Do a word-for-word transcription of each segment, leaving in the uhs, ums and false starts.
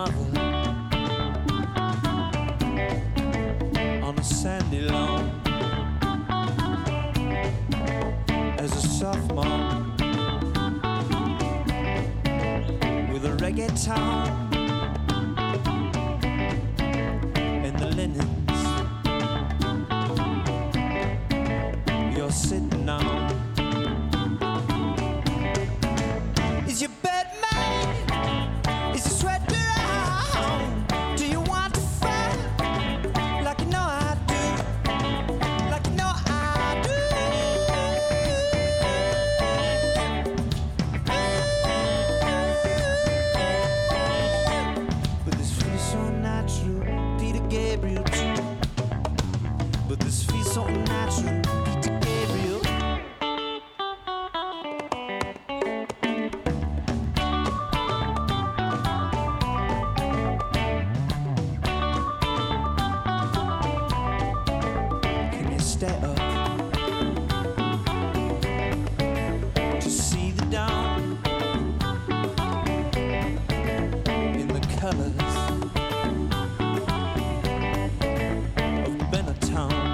mother on a sandy lawn as a sophomore with a reggaeton and the linens you're sitting on. Is your bed made? Is your sweat around? Do you want to fight like you know I do? Like you know I do? But this feels so natural, Peter Gabriel too. But this feels so natural, Peter Gabriel. Can you stay up to see the dawn in the colors of Benetton?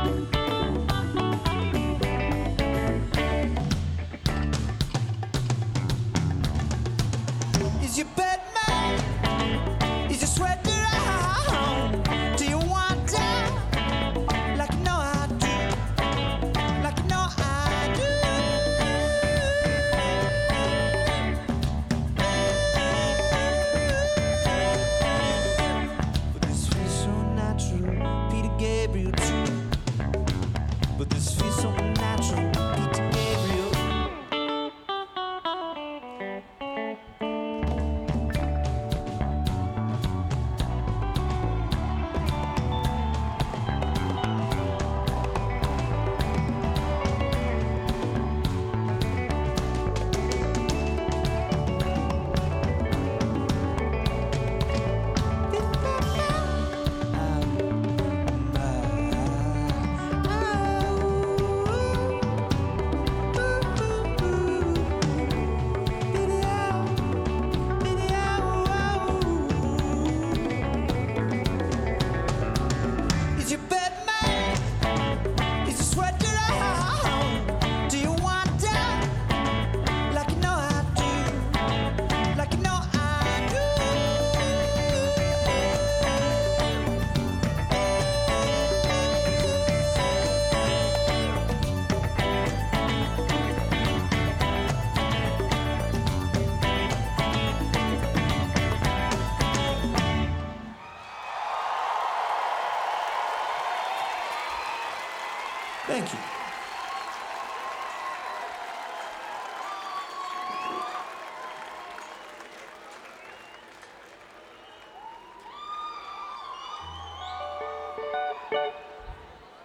Is your bed made? Is your sweat around? Do you want down like you know I do? Like you know I do? But this feels so natural, Peter Gabriel too. But this feels so natural, Peter Gabriel. Is your bed made? Is your sweat around? Do you want down like you know I do? Like you know I do? Thank you.